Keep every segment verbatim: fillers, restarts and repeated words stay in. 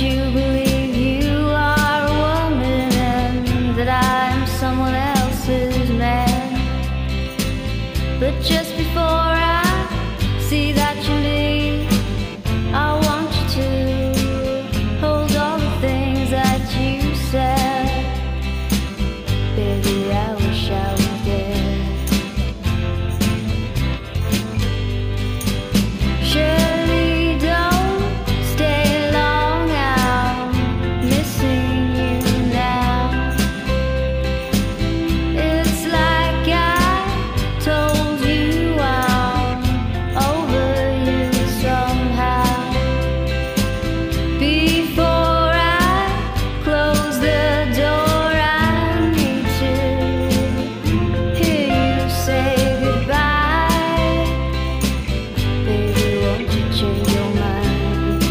you believe you are a woman and that I'm someone else's man. But just before I see that you leave, I want you to hold all the things that you said. Baby, I wish I was dead. Surely don't stay long, I'm missing you now. It's like I told you I'm over you somehow. Before I close the door, I need to hear you say goodbye. Baby, won't you change your mind?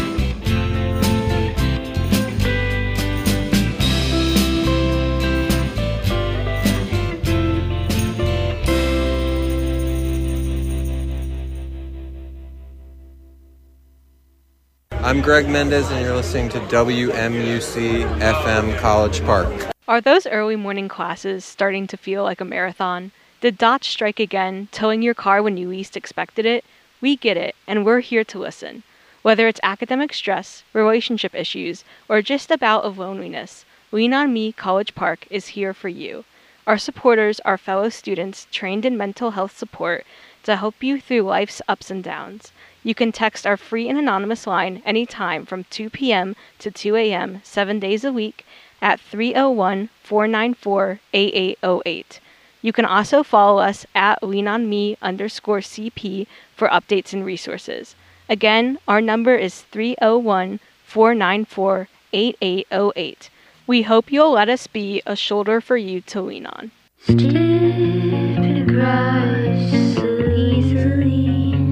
I'm Greg Mendez, and you're listening to W M U C F M College Park. Are those early morning classes starting to feel like a marathon? Did dots strike again, towing your car when you least expected it? We get it, and we're here to listen. Whether it's academic stress, relationship issues, or just a bout of loneliness, Lean On Me College Park is here for you. Our supporters are fellow students trained in mental health support to help you through life's ups and downs. You can text our free and anonymous line anytime from two p.m. to two a.m. seven days a week at three oh one, four nine four, eight eight oh eight. You can also follow us at leanonme underscore CP for updates and resources. Again, our number is three oh one, four nine four, eight eight oh eight. We hope you'll let us be a shoulder for you to lean on. Stupid cries so easily,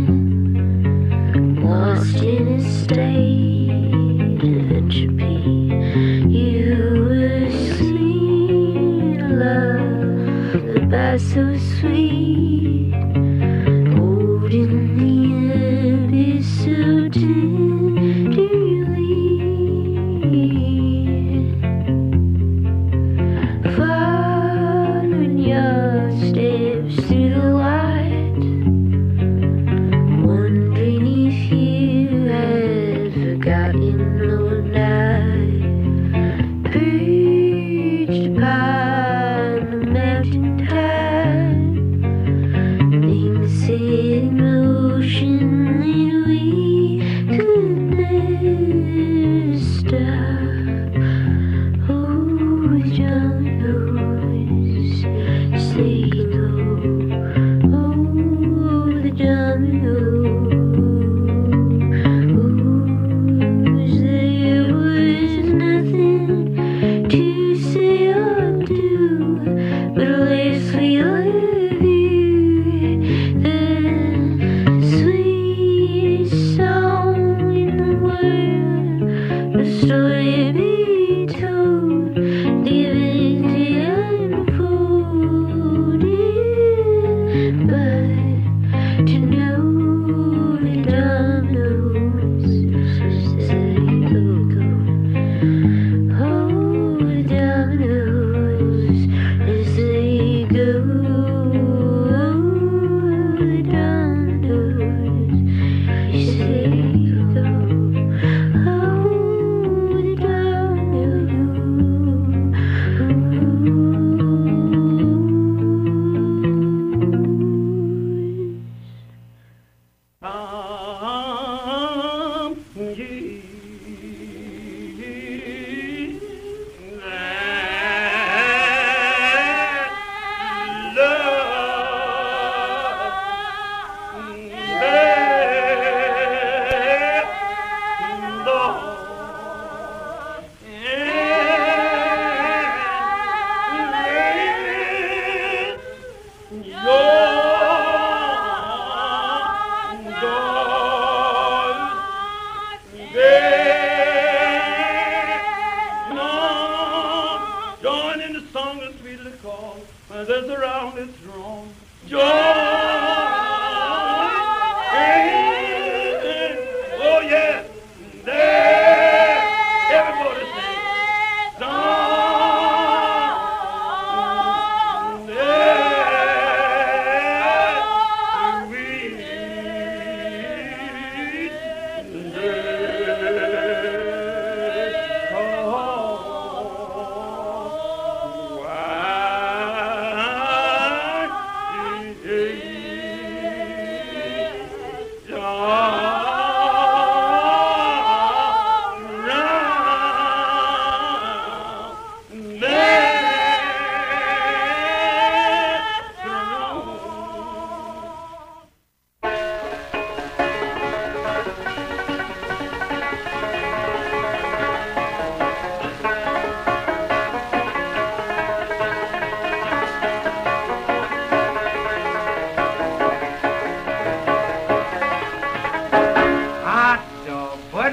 lost in a state of entropy. You were sweet, love, the best so sweet, holding the abyss so tenderly. Following your steps through the light, wondering if you had forgotten or not. Perched upon the mountain top, things set in motion that we could never stop. Oh, the dominoes say no. Oh, the dominoes. There was nothing to say or do, but less we love you. The sweetest song in the world, the story be told, the event unfolded, but to know the dominoes say go, go. Oh, the dominoes as they go. Oh, the dominoes say go. Oh, the dominoes.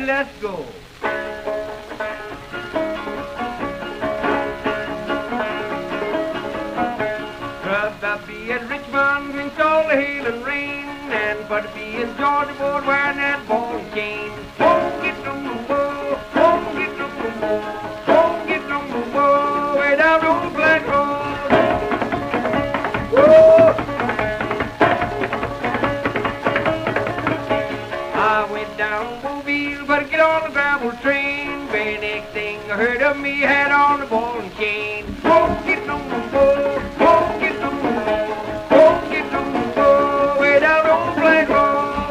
let's go. Grub be at Richmond, drinks all the hail and rain, and but be in Georgia board wearing that ball and chain. Won't get no more, won't get no more, won't get no more, way down on Black Road. Woo! I went down Mobile, but get on the gravel train. Very next thing I heard of me had on the ball and chain. Won't get no more, won't get no more, won't get no more, way down on Black Road.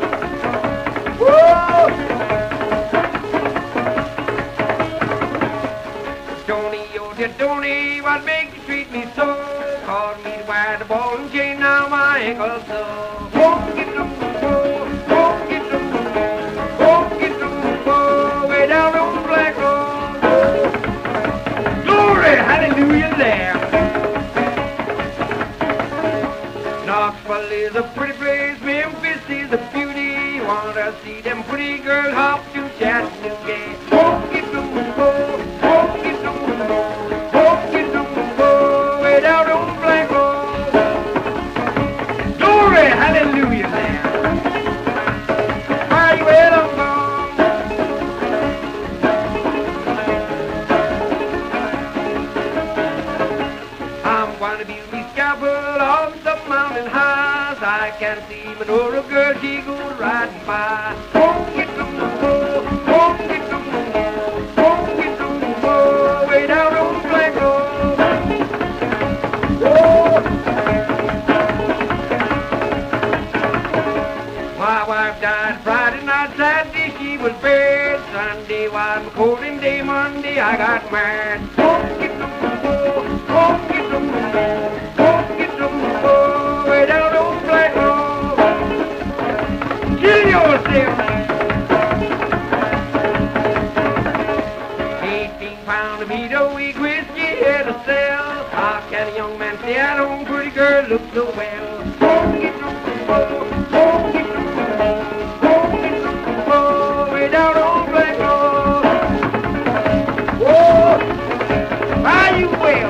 Woo! Tony, oh dear Tony, what makes you treat me so? Caused me to wear the ball and chain, now my ankle's sore. Won't get no more, won't get no more, won't get no more, way down on Black Road. Glory, hallelujah there. Knoxville is a pretty place, Memphis is a beauty. Wanna see them pretty girls hop to Chattanooga. Won't get no more, won't get no more, won't get no more, way down on Black Road. Glory, hallelujah there. Are you well on gone? I'm gonna be me scalpel on some mountain highs. I can see Medora girl, she goes riding by. Won't get no more, won't get no more, won't get no more, way down on Black Road. Whoa. My wife died Friday night, Saturday she was buried. Sunday was my courting day, Monday I got married. Won't get no more, won't get no more, won't get no more, way down on Black Road. Kill yourself. Eighteen pound of meat a week, whiskey had to sell. How can a young man stay at home, pretty girl look so well? Won't get no more, won't get no more, won't get no more, way down on Black Road. Whoa, are you well?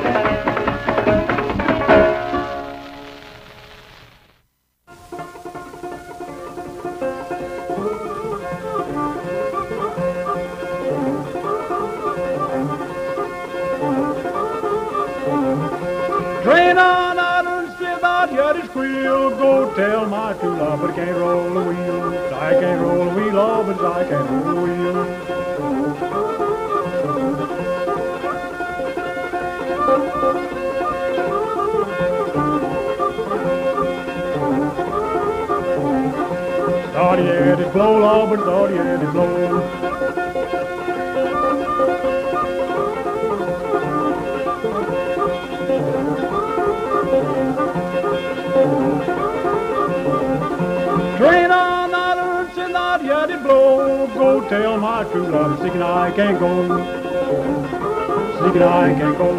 Train on out and still not yet is squeal. Go tell my true love, but I can't roll the wheel. I can't roll the wheel, oh, but I can't roll the wheel. Thought he had it blow, Lord, but thought he had it blow. Train on not earth and not yet it blow. Go tell my true love, sick and I can't go. Sick and I can't go.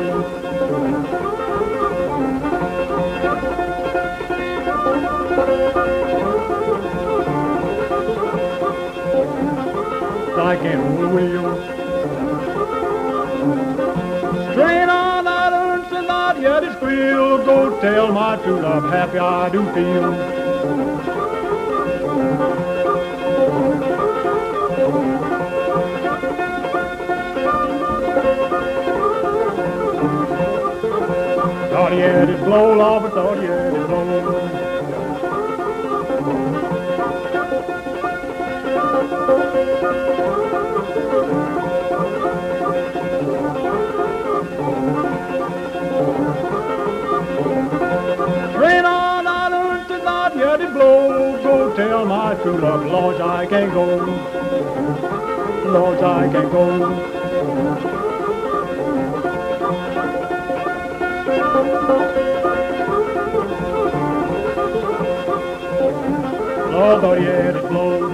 I can't roll the wheel. Train on not earth and not yet it squeal. Go tell my true love, happy I do feel. Thought he had his blow, Lord, but thought he had his blow. Train on out earth and not yet it blow. Go tell my true love, Lord, I can't go. Lord, I can't go. Lord, thought he had it blown.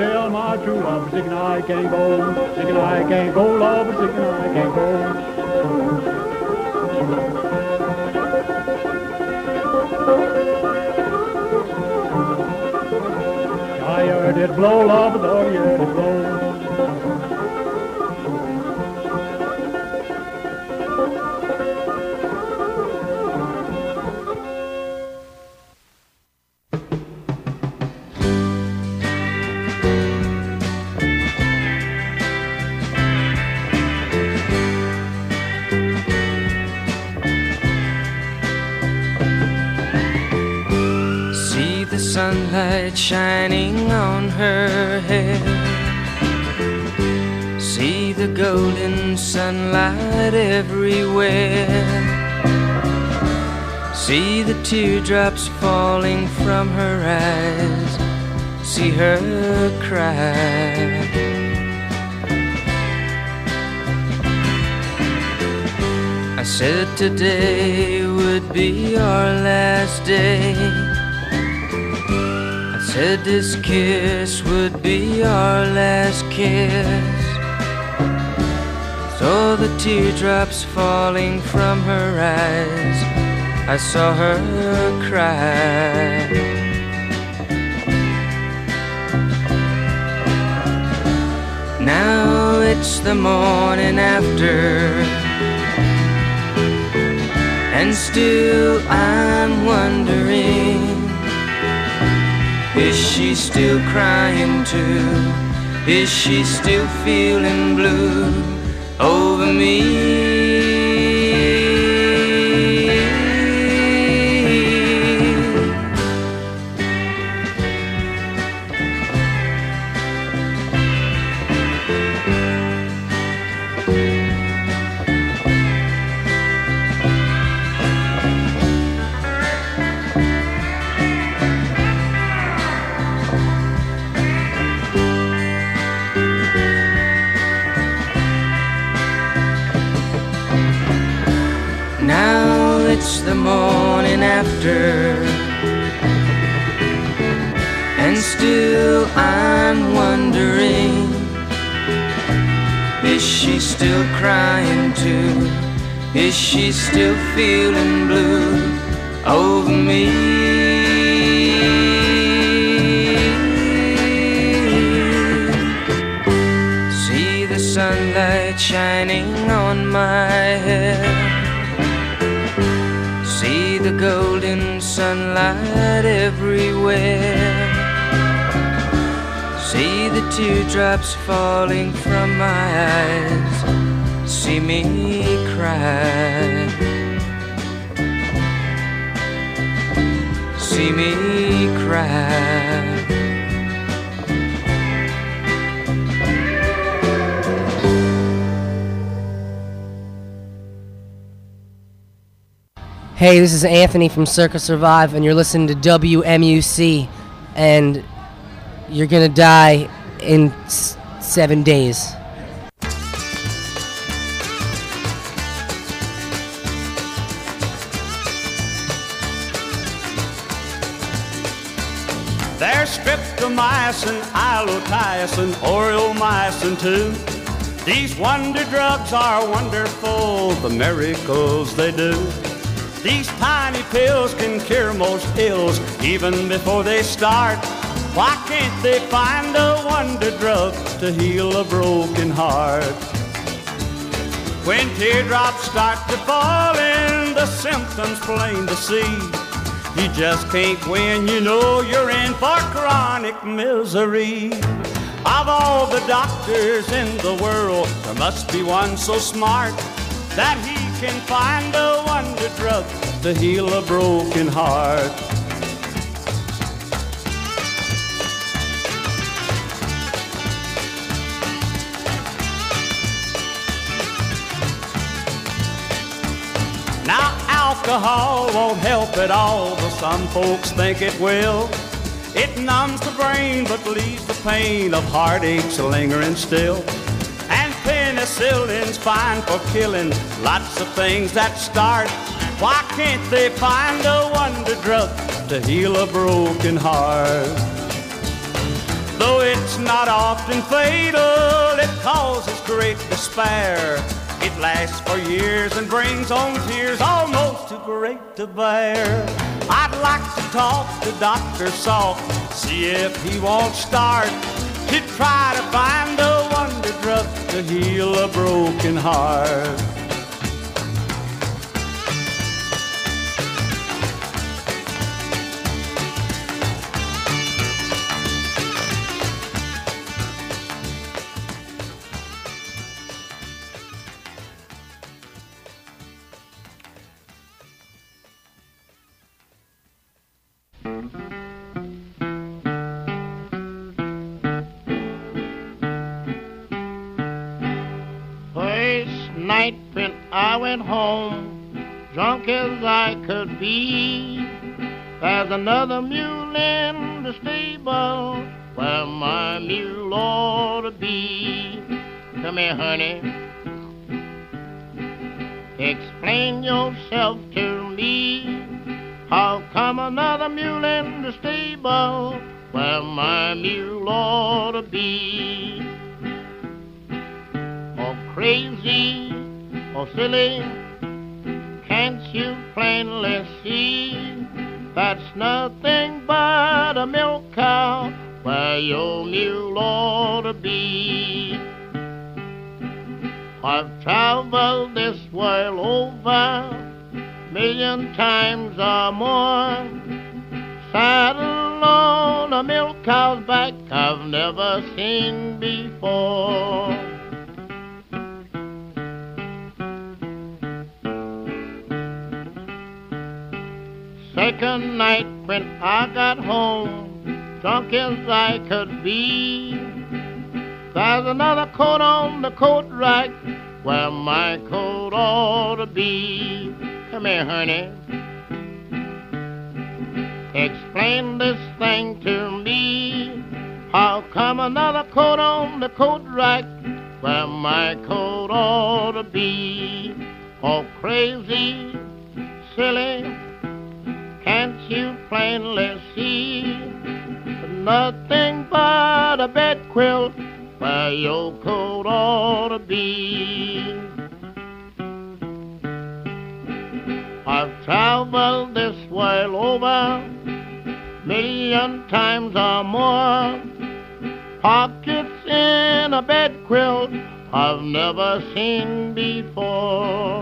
tell my true love, sick and I can't go, sick and I can't go, love, sick and I can't go. I heard it blow, love, though you heard it blow. Sunlight shining on her hair. See the golden sunlight everywhere. See the teardrops falling from her eyes. See her cry. I said today would be our last day. Said this kiss would be our last kiss. Saw the teardrops falling from her eyes. I saw her cry. Now it's the morning after, and still I'm wondering, is she still crying too? Is she still feeling blue over me? It's the morning after, and still I'm wondering, is she still crying too? Is she still feeling blue over me? See the sunlight shining on my head. See the golden sunlight everywhere. See the teardrops falling from my eyes. See me cry. See me cry. Hey, this is Anthony from Circa Survive, and you're listening to W M U C, and you're gonna die in s- seven days. There's streptomycin, ilotiacin, aureomycin too. These wonder drugs are wonderful, the miracles they do. These tiny pills can cure most ills even before they start. Why can't they find a wonder drug to heal a broken heart? When teardrops start to fall in, the symptoms plain to see. You just can't win, you know you're in for chronic misery. Of all the doctors in the world, there must be one so smart that he can find a wonder drug to heal a broken heart. Now alcohol won't help at all, but some folks think it will. It numbs the brain but leaves the pain of heartaches lingering still. Penicillin's fine for killing lots of things that start. Why can't they find a wonder drug to heal a broken heart? Though it's not often fatal, it causes great despair. It lasts for years and brings on tears almost too great to bear. I'd like to talk to Doctor Salk, see if he won't start to try to find a wonder drug to heal a broken heart. Night when I went home, drunk as I could be, there's another mule in the stable where my mule ought to be. Come here, honey, explain yourself to me. How come another mule in the stable where my mule ought to be? Oh, crazy, oh silly, can't you plainly see that's nothing but a milk cow where your mule ought to be? I've traveled this world over million times or more, saddle on a milk cow's back I've never seen before. Second night when I got home, drunk as I could be, there's another coat on the coat rack where my coat ought to be. Come here, honey, explain this thing to me. How come another coat on the coat rack where my coat ought to be? Oh, crazy, silly, can't you plainly see nothing but a bed quilt where your coat ought to be? I've traveled this world over million times or more, pockets in a bed quilt I've never seen before.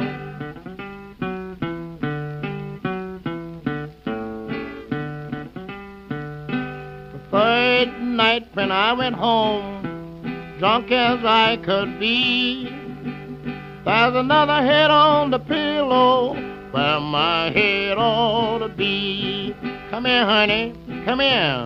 The third night when I went home, drunk as I could be, there's another head on the pillow where my head ought to be. Come here, honey, come here,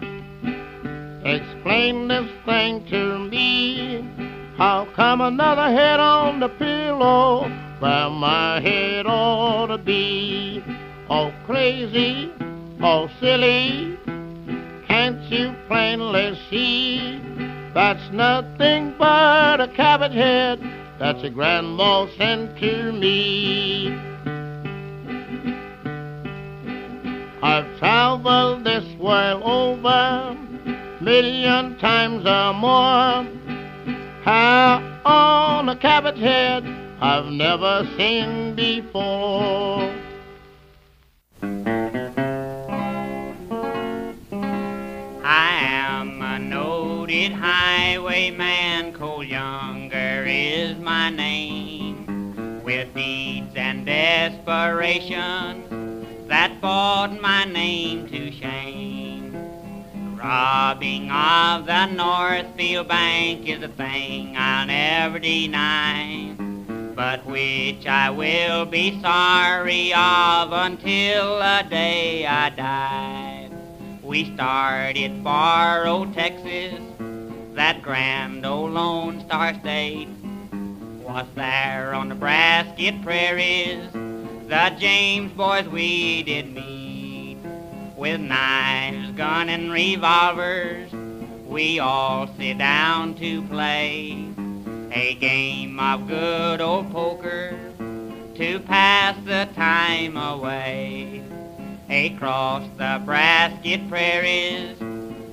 explain this thing to me. How come another head on the pillow where my head ought to be? Oh, crazy, oh, silly, can't you plainly see that's nothing but a cabot head that your grandma sent to me? I've traveled this world over million times or more, hair on a cabot head I've never seen before. I am a noted highwayman, Cole Younger is my name, with deeds and desperation that brought my name to shame. Robbing of the Northfield Bank is a thing I'll never deny, but which I will be sorry of until the day I die. We started for old Texas, that grand old Lone Star State, was there on the Brasket prairies the James boys we did meet. With knives, gun, and revolvers, we all sit down to play a game of good old poker to pass the time away. Across the Brasket prairies,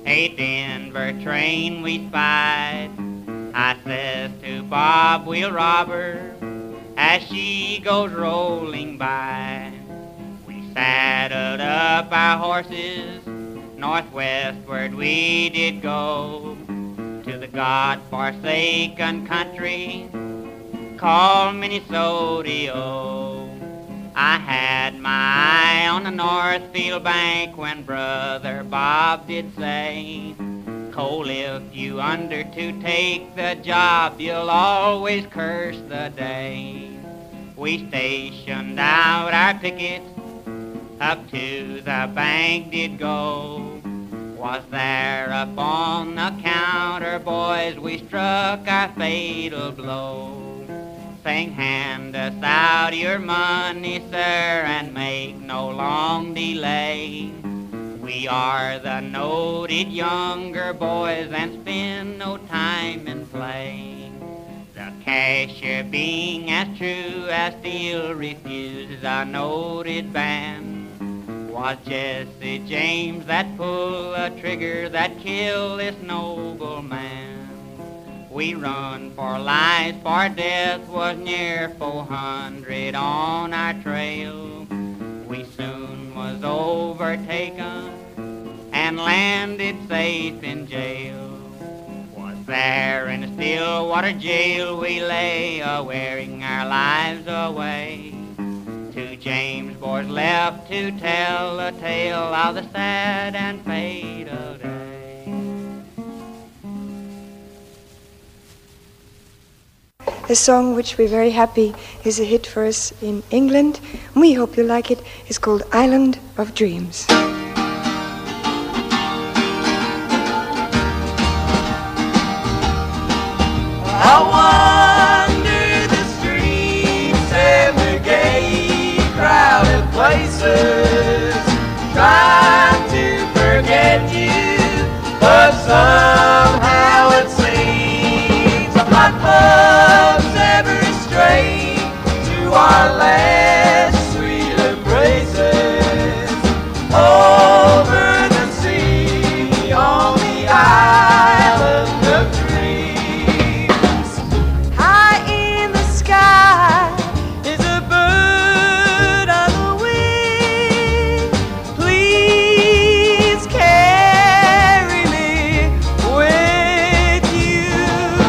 a Denver train we spied. I says to Bob, we'll rob her as she goes rolling by. We saddled up our horses, northwestward we did go, to the God-forsaken country called Minnesota. I had my eye on the Northfield bank when Brother Bob did say, Cole, if you under to take the job, you'll always curse the day. We stationed out our pickets, up to the bank did go. Was there up on the counter, boys, we struck our fatal blow. Saying, hand us out your money, sir, and make no long delay. We are the noted younger boys and spend no time in play. The cashier being as true as steel refuses a noted band. Was Jesse James that pulled a trigger that killed this noble man? We run for life, for death was near four hundred on our trail. We soon was overtaken and landed safe in jail. Was there in the Stillwater jail we lay, a-wearing our lives away. Two James boys left to tell the tale of the sad and fatal day. A song which we're very happy is a hit for us in England, and we hope you like it. It's called Island of Dreams. I wander the streets and the gay, crowded places, trying to forget you, but somehow it seems I'm not love's ever straight to our last sweet embraces over the sea on the island of dreams. High in the sky is a bird on the wing. Please carry me with you,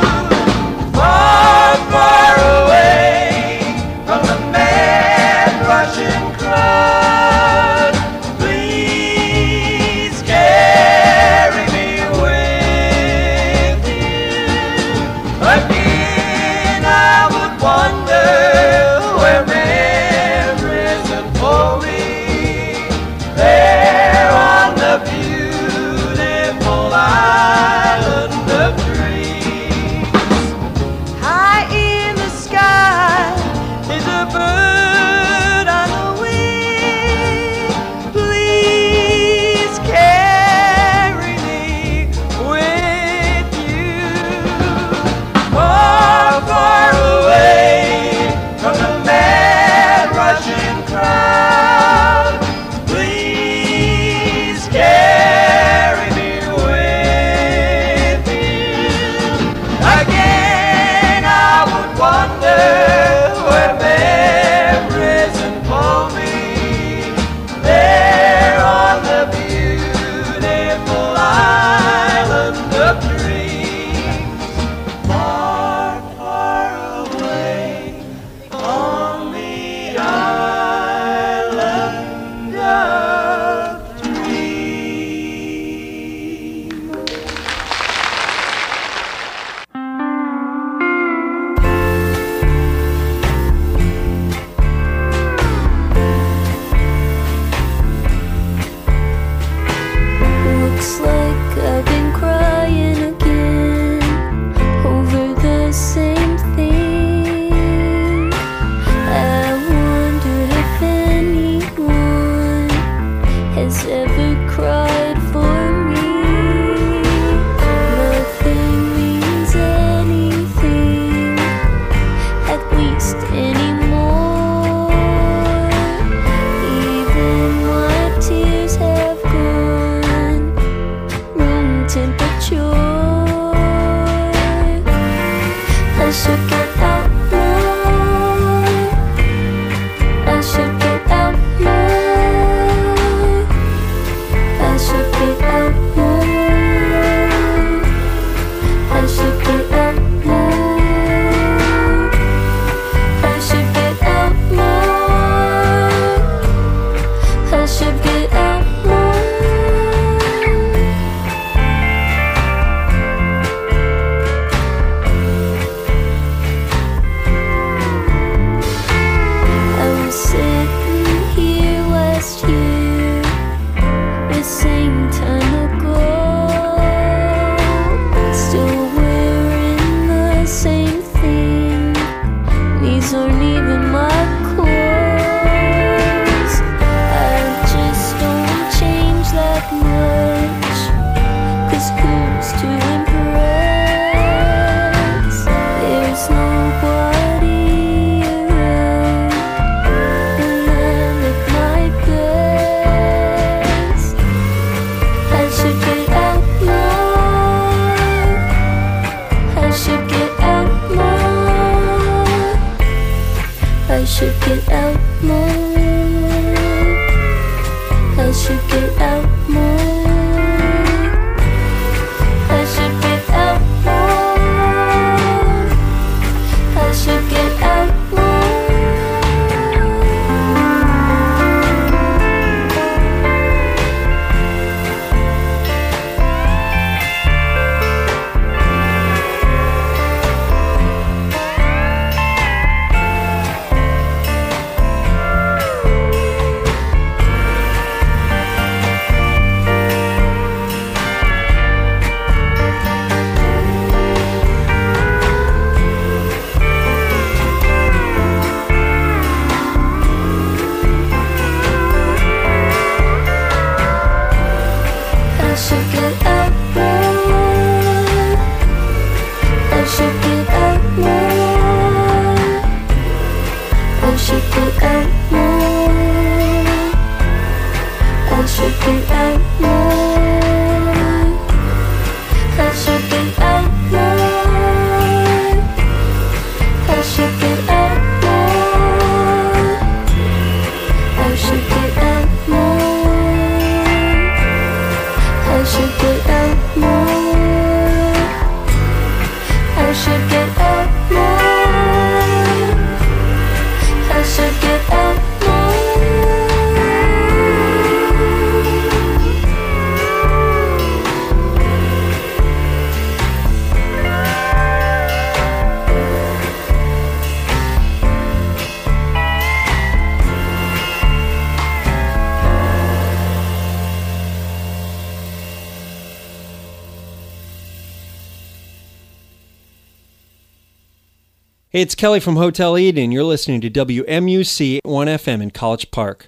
far, far away from the mad Russian crowd. Please carry me with you. Again I would wonder where memories unfold me, there on the beautiful island of dreams. high in the sky Is a bird on the wing. Please carry me with you, far, far away from the mad Russian crowd. Please carry me with you. Again I would wonder where memories unfold me, there on the beautiful island of dreams, far, far away on the island of dreams. Looks like I've been crying again over the same thing. I wonder if anyone has ever cried for me. Nothing means anything, at least anymore. Even my tears have gone. No I should get out more. I should get out more. I should get out more. Hey, it's Kelly from Hotel Eden. You're listening to W M U C one F M in College Park.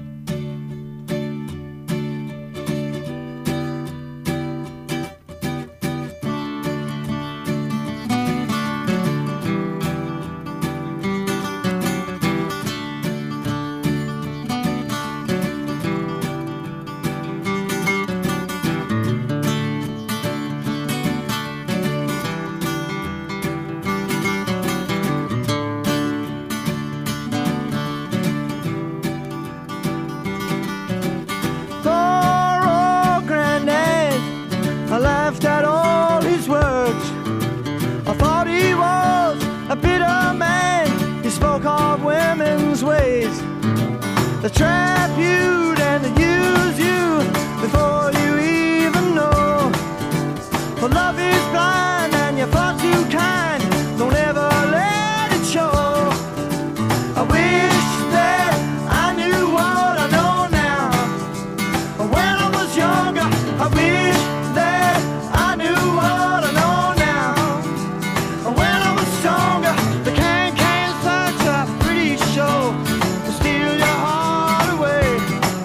They trap you and they use you before you even know. For love is blind and you're far too kind. Don't ever let it show. I wish that I knew what I know now. When I was younger, I wish that I knew what I know now. When I was stronger, the can-can's such a pretty show. Steal your heart away.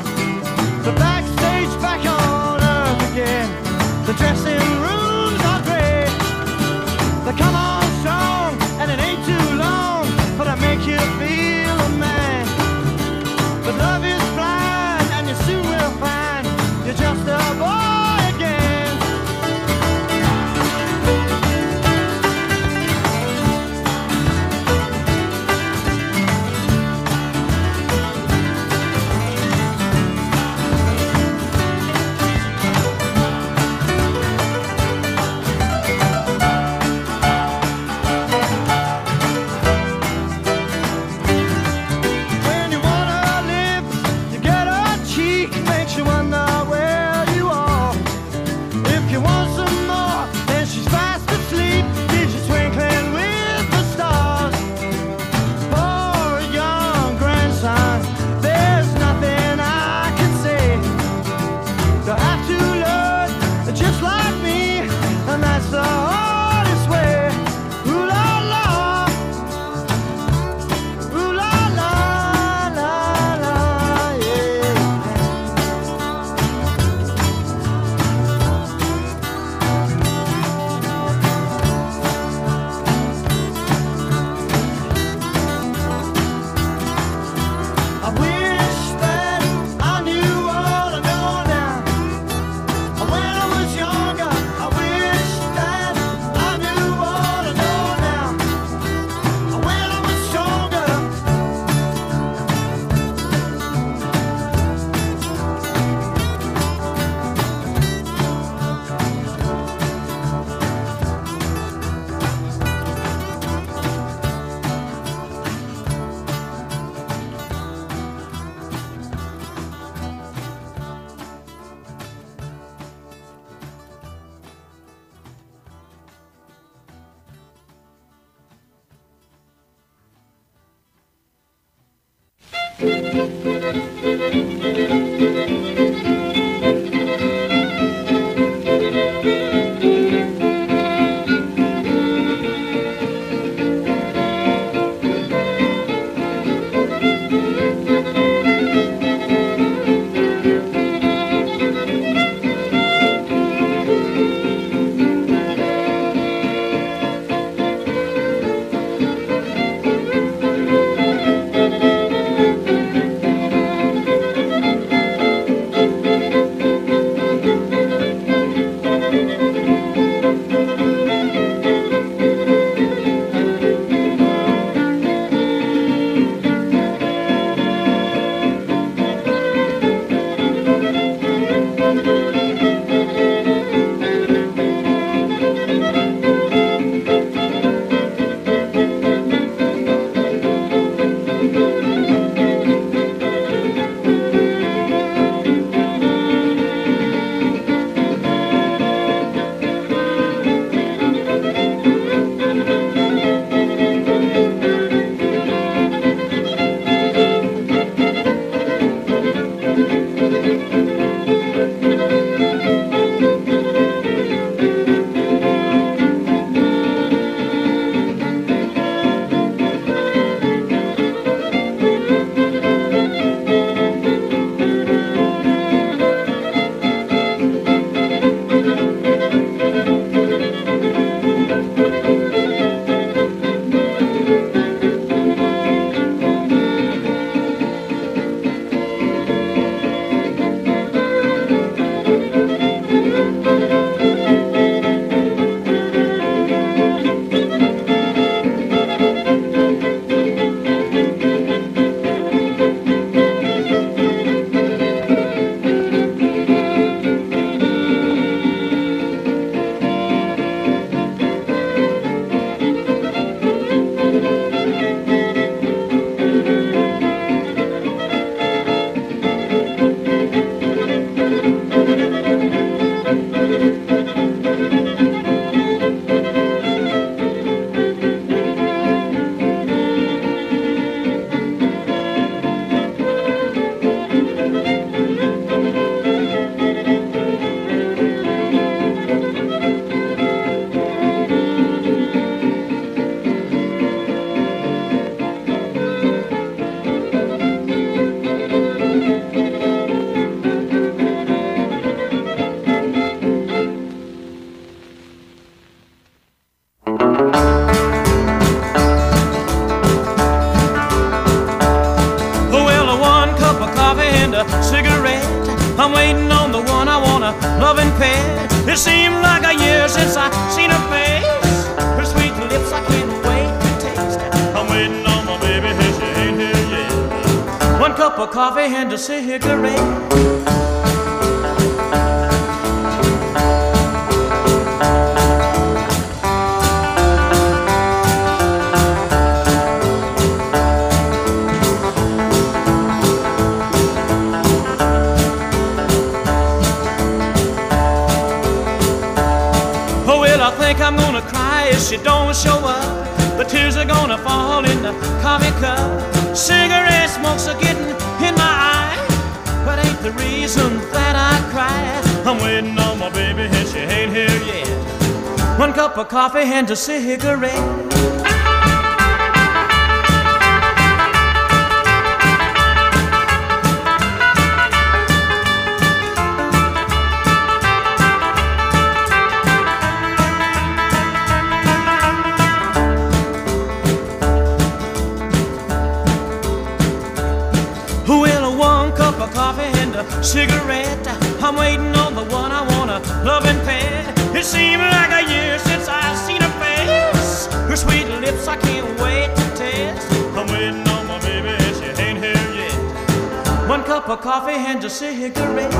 I'm waiting on the one I wanna love and pet. It seemed like a year since I seen her face. Her sweet lips I can't wait to taste. I'm waiting on my baby, and she ain't here yet. One cup of coffee and a cigarette. I'm gonna cry if she don't show up. The tears are gonna fall in the coffee cup. Cigarette smoke's a getting in my eye, but ain't the reason that I cry. I'm waiting on my baby and she ain't here yet. One cup of coffee and a cigarette. Cigarette, I'm waiting on the one I wanna love and pet. It seemed like a year since I've seen her face. Her sweet lips I can't wait to taste. I'm waiting on my baby and she ain't here yet. One cup of coffee and a cigarette.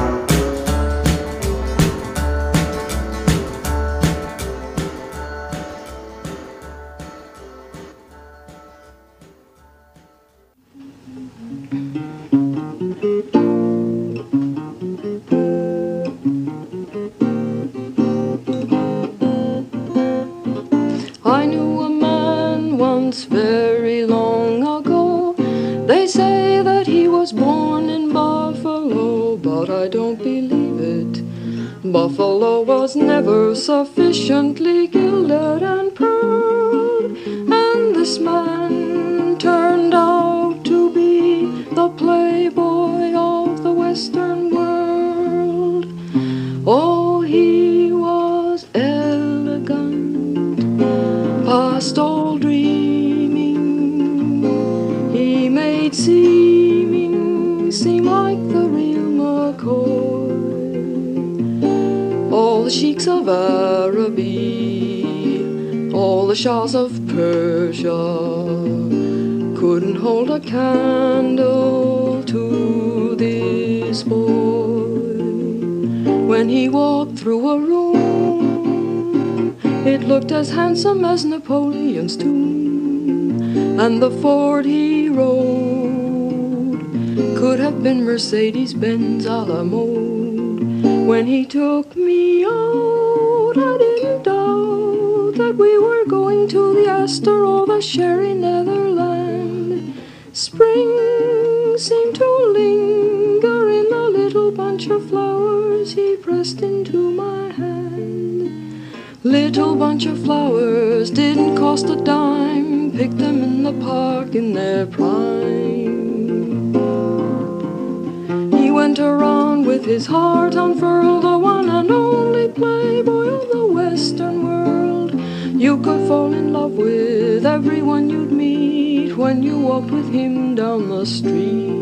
I knew a man once very long ago. They say that he I don't believe it. Buffalo was never sufficiently gilded and pearled, and this man turned out to be the playboy of the Western world. Oh, he was elegant, past all dreaming. He made seeming seem like the real McCoy. All the sheiks of Araby, all the shahs of Persia couldn't hold a candle to this boy. When he walked through a room, it looked as handsome as Napoleon's tomb, and the Ford he rode could have been Mercedes-Benz a la mode. When he took me out, I didn't doubt that we were going to the Astor or the Sherry Netherland. Spring seemed to linger in the little bunch of flowers he pressed into my hand. Little bunch of flowers didn't cost a dime, picked them in the park in their prime. He went around with his heart unfurled, the one and only playboy of the Western world. You could fall in love with everyone you'd meet when you walked with him down the street.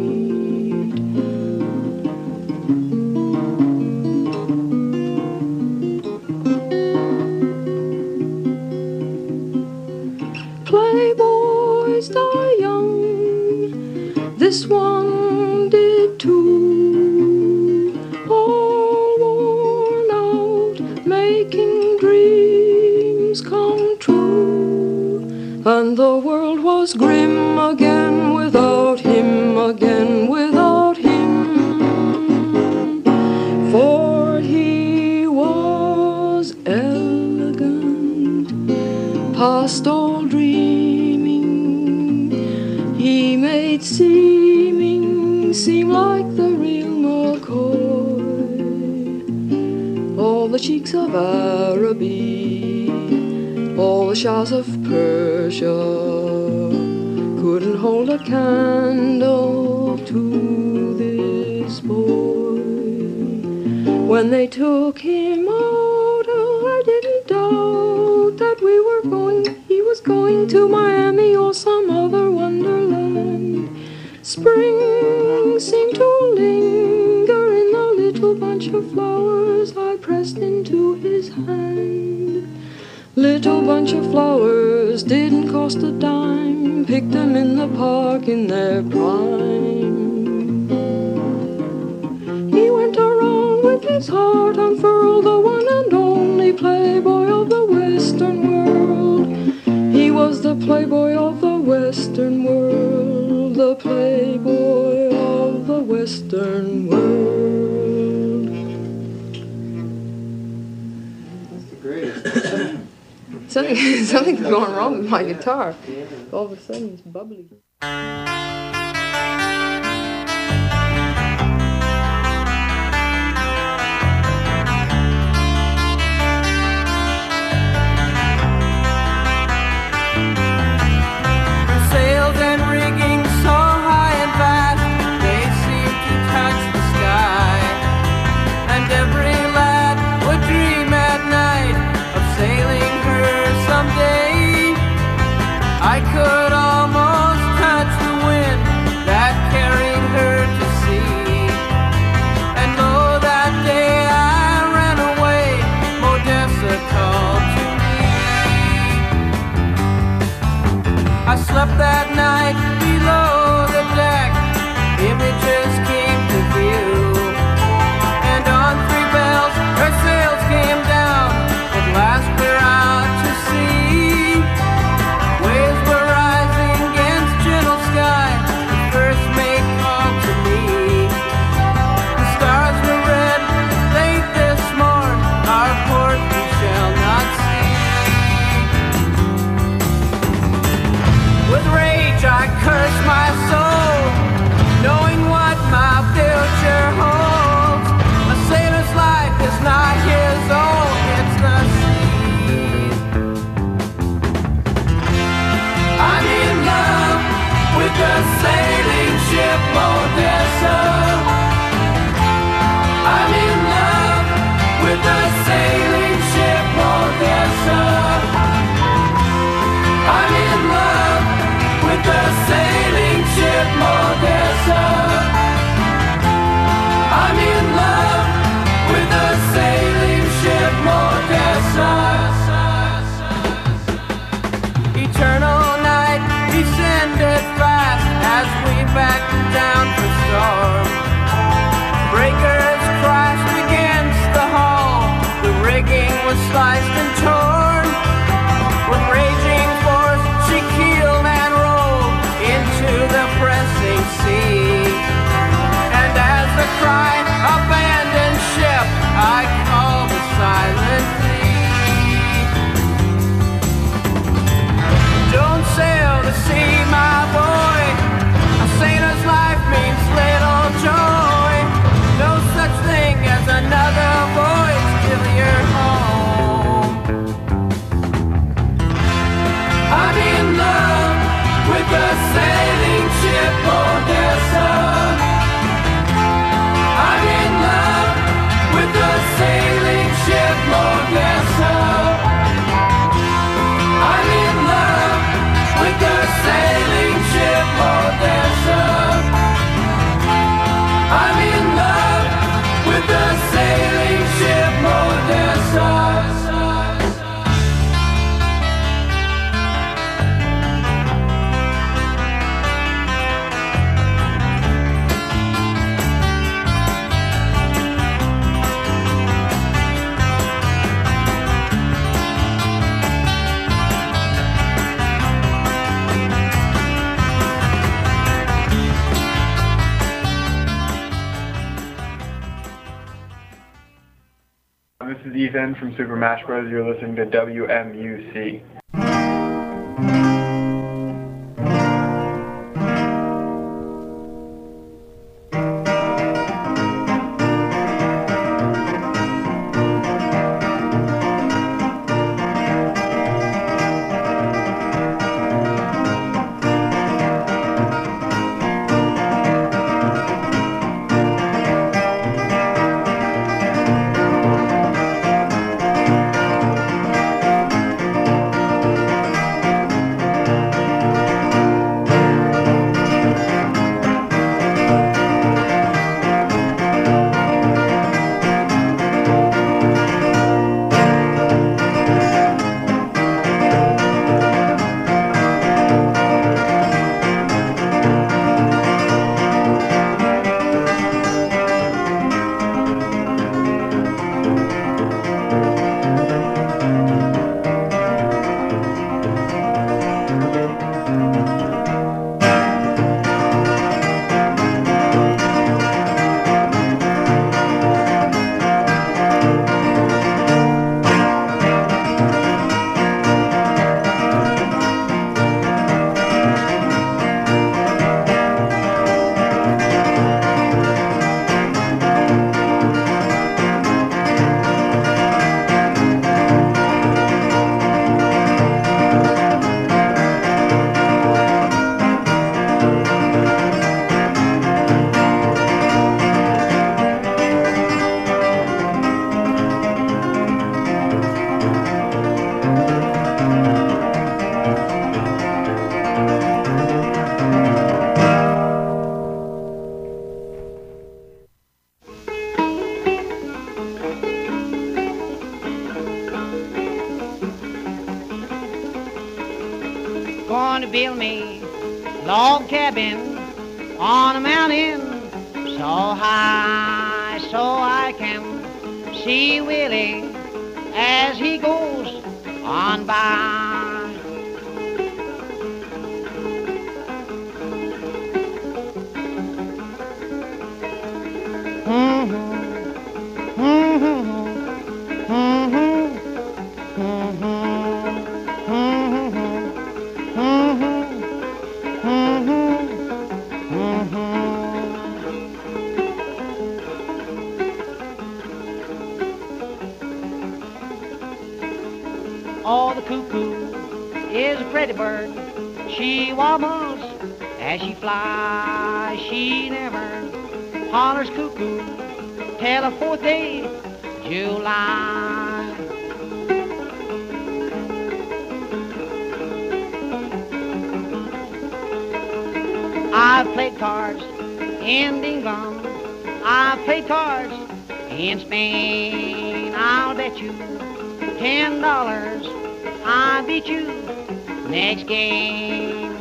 Playboys die young, this one did too, all worn out, making dreams come true. And the world was grim again without him, again without him. For he was elegant, past all dreaming. He made seeming seem like the real McCoy. All the sheiks of Araby, all the shahs of Persia couldn't hold a candle to this boy. When they took him out, oh, I didn't doubt that we were going, he was going to Miami or some other wonderland. Spring seemed to linger in the little bunch of flowers I pressed into his hand. Little bunch of flowers didn't cost a dime, picked them in the park in their prime. He went around with his heart unfurled, the one and only playboy of the Western world. He was the playboy of the Western world, the playboy of the Western world. That's the greatest. Something, something's going wrong with my guitar. All of a sudden it's bubbly. Sails and rigging so high and fast, they seem to touch the sky. And every lad would dream at night of sailing her someday. I could almost touch the wind that carried her to sea. And though that day I ran away, Modessa called to me. I slept that night below the deck, images came to view. And on three bells her sails came down, at last we're out to sea. Waves were rising against gentle sky, the first mate called to me. The stars were red, late this morn, our port we shall not see. With rage I this is Ethan from Super Mash Bros. You're listening to W M U C. Going to build me a log cabin on a mountain so high so I can see Willie as he goes on by. Mm-hmm. Mm-hmm. Mm-hmm. Oh, the cuckoo is a pretty bird. She wobbles as she flies. She never hollers cuckoo till the fourth day July. I've played cards in England. I've played cards in Spain. I'll bet you ten dollars I beat you next game.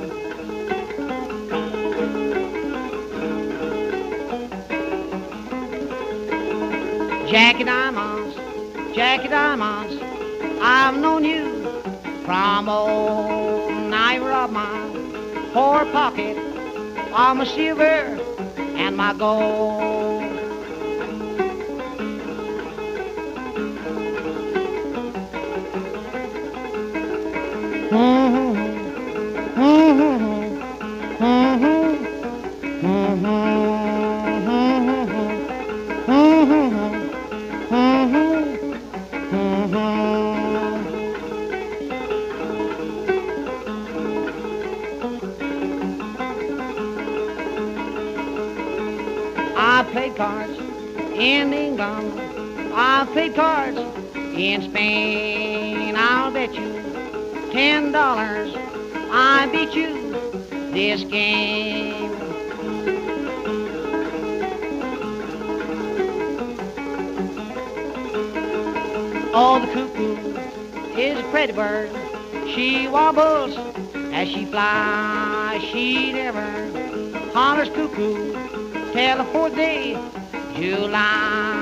Jackie Diamonds, Jackie Diamonds, I've known you from old night of my poor pocket, all my silver and my gold. Mm-hmm. Mm-hmm. Mm-hmm. I played cards in England. I played cards in Spain. I'll bet you ten dollars I beat you this game. Oh, the cuckoo is a pretty bird. She wobbles as she flies. She never hollers cuckoo till the fourth day July.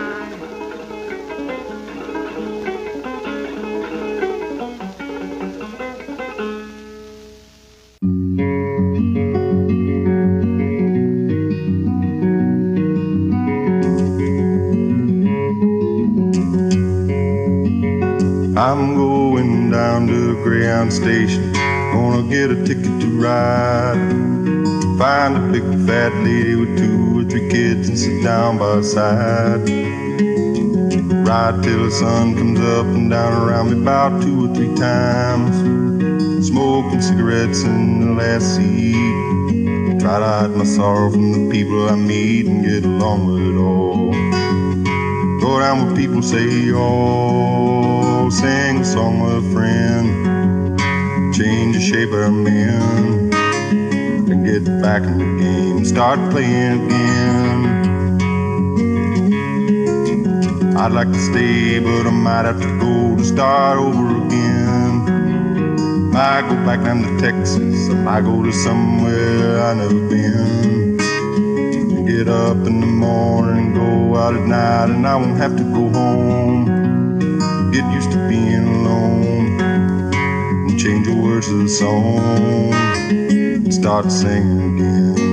I'm going down to the Greyhound station, gonna get a ticket to ride. Find a big fat lady with two or three kids and sit down by her side. Ride till the sun comes up and down around me about two or three times. Smoking cigarettes in the last seat. Try to hide my sorrow from the people I meet and get along with it all. Go down where people say, oh, sing a song with a friend. Change the shape of a man and get back in the game. Start playing again. I'd like to stay, but I might have to go to start over again. Might go back down to Texas, I might go to somewhere I've never been. Get up in the morning, go out at night, and I won't have to go home. Get used to being alone and change the words of the song and start singing again.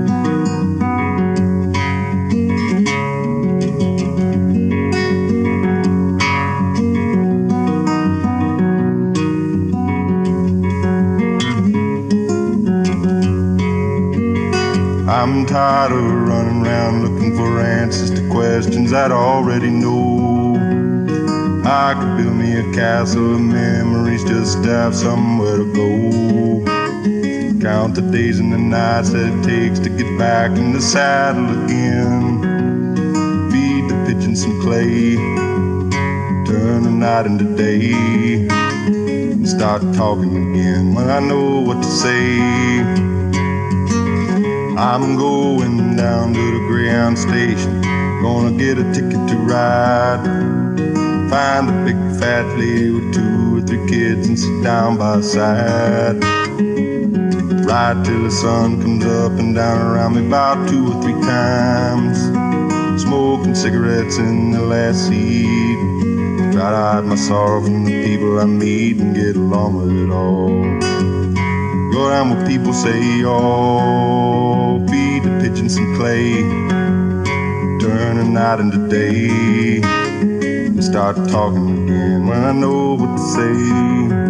I'm tired of running around looking for answers to questions I'd already know. I could build me a castle of memories just to have somewhere to go. Count the days and the nights that it takes to get back in the saddle again. Feed the pigeons some clay, turn the night into day, and start talking again when I know what to say. I'm going down to the Greyhound station, gonna get a ticket to ride. Find a big fat lady with two or three kids and sit down by her side. Ride till the sun comes up and down around me about two or three times. Smoking cigarettes in the last seat. Try to hide my sorrow from the people I meet and get along with it all. Go down where people say, oh, feed the pigeons some clay, turn the night into day, and start talking again when I know what to say.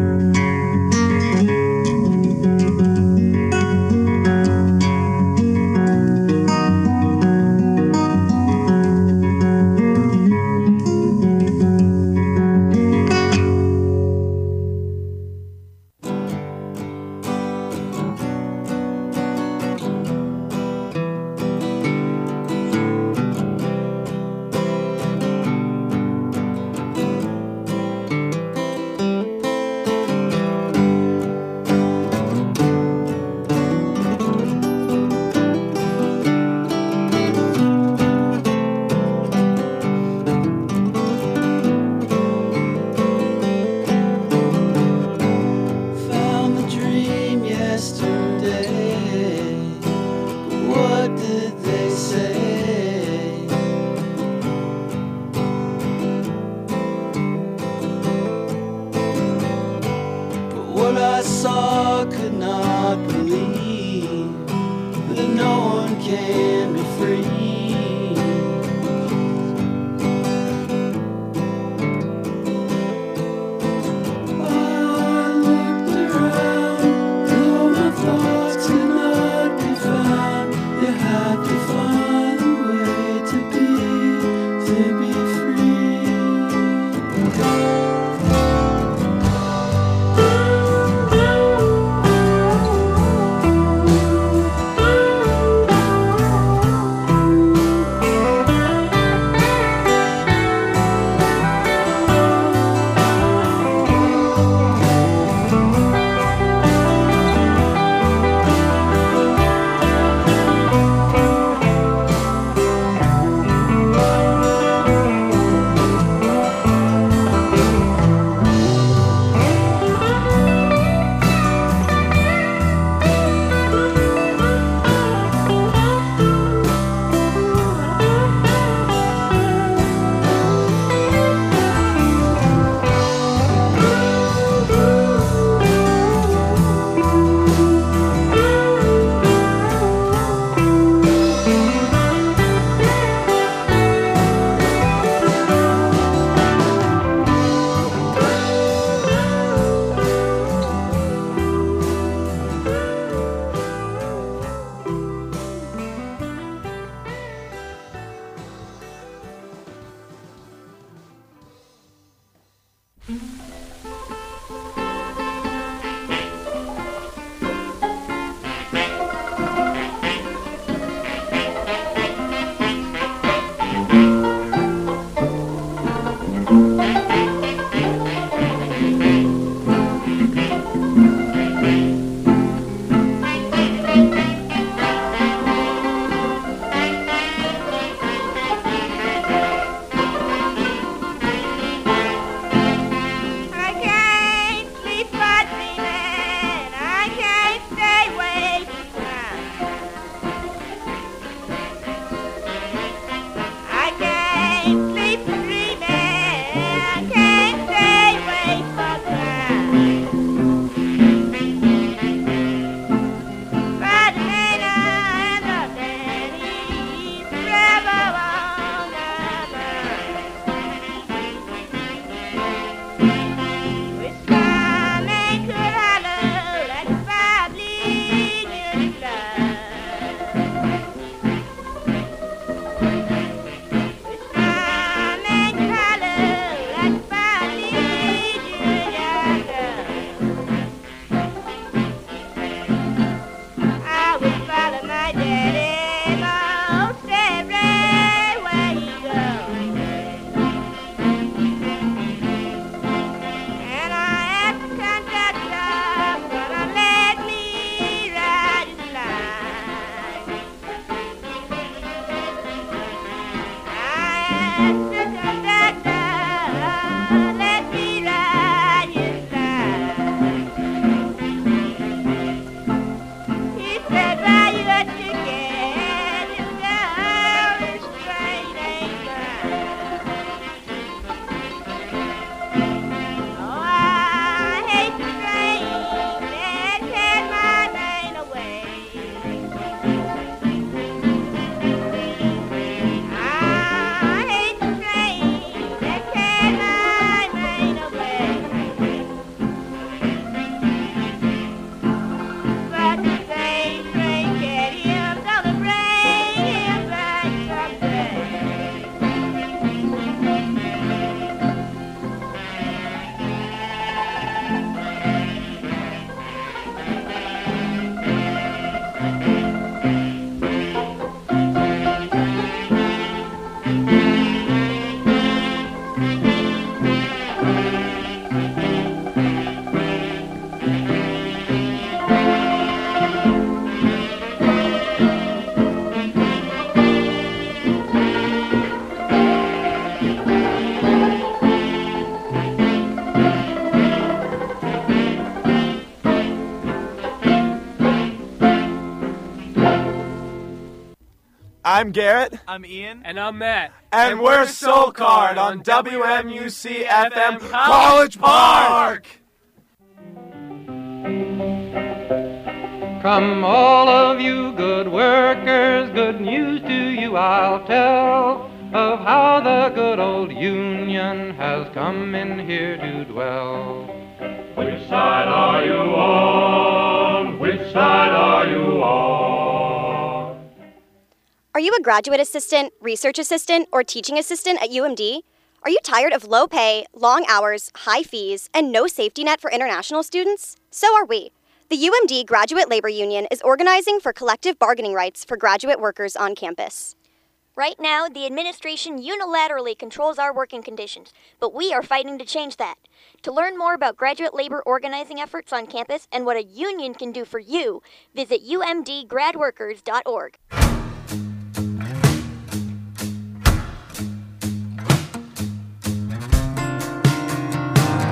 I'm Garrett. I'm Ian. And I'm Matt. And, and we're Soul Card on W M U C F M College Park. Come all of you good workers, good news to you I'll tell of how the good old Union has come in here to dwell. Which side are you on? Which side are you on? Are you a graduate assistant, research assistant, or teaching assistant at U M D? Are you tired of low pay, long hours, high fees, and no safety net for international students? So are we. The U M D Graduate Labor Union is organizing for collective bargaining rights for graduate workers on campus. Right now, the administration unilaterally controls our working conditions, but we are fighting to change that. To learn more about graduate labor organizing efforts on campus and what a union can do for you, visit U M D grad workers dot org.